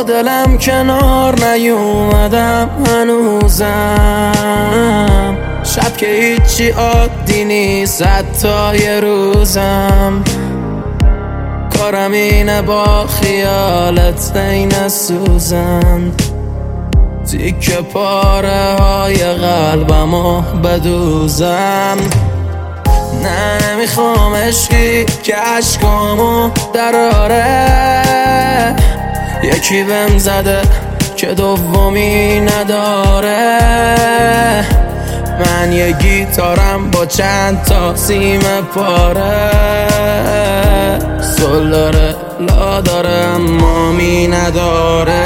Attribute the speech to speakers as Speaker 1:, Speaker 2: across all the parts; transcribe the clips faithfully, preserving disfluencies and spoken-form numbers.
Speaker 1: دلم کنار نیومدم هنوزم، شب که هیچی عادی نیست حتی یه روزم. کارم اینه با خیالت بین سوزن، تیکه پاره های قلبمو بدوزم. نه نمیخوام عشقی که عشقامو دراره، یکی بهم زده که دومی نداره. من یه گیتارم با چند تا سیم پاره، سل داره لا داره اما می نداره.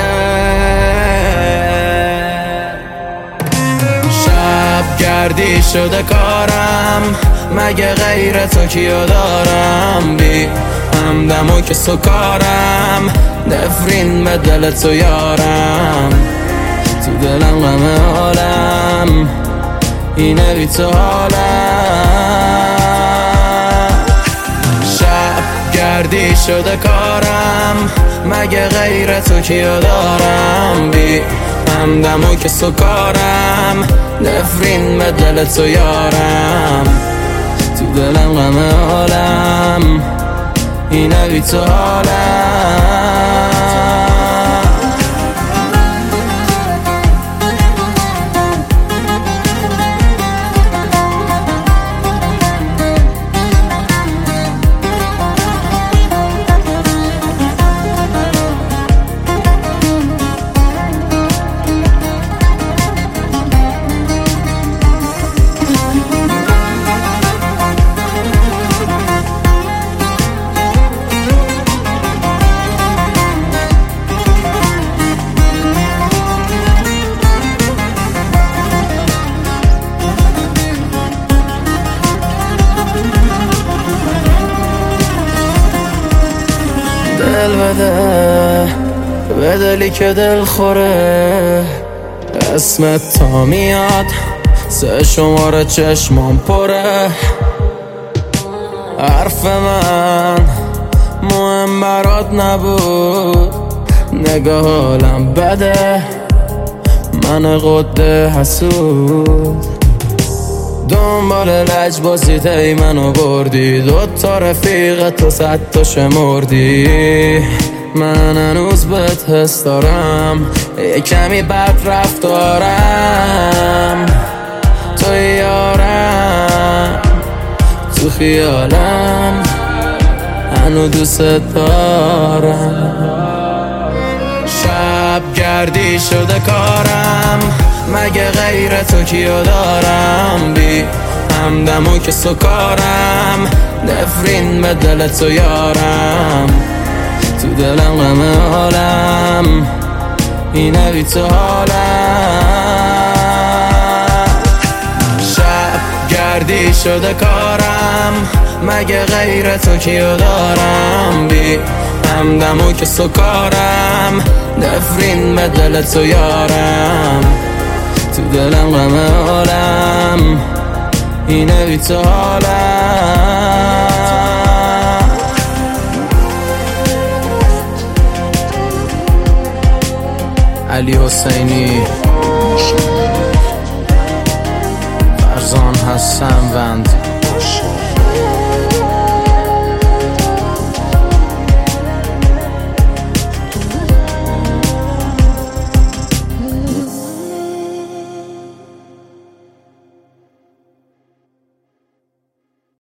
Speaker 1: شب گردی شده کارم، مگه غیر تو کیو دارم؟ بی همدم و که سکارم، نفرین به دل تو یارم. تو دلم غم حالم اینه بی تو حالم. شب گردی شده کارم، مگه غیر تو کیو دارم؟ بی همدم و که سکارم، نفرین به دل تو یارم. تو دلم غم حالم اینه بی تو حالم. دل بده به دلی که دل خوره، اسمت تا میاد سه شماره چشمام پره. حرف من مهم برات نبود، نگاه حالم بده من قده حسود. دنبال لجبازی ای منو بردی، دوتا رفیق تو صد تا شمردی. من هنوز بهت حس دارم، یه کمی بد رفتارم. تو یارم تو خیالم هنو دوست دارم. شب گردی شده کارم، مگه غیر تو کیو دارم؟ بی همدم و که سکارم، نفرین به دل تو یارم. تو دلم غم حالم اینه بی تو حالم. شب گردی شده کارم، مگه غیر تو کیو دارم؟ بی همدم و که سکارم، نفرین به دل تو یارم. تو دلم غم حالم اینه بی تو حالم. علی حسینی، فرزان حسن وند.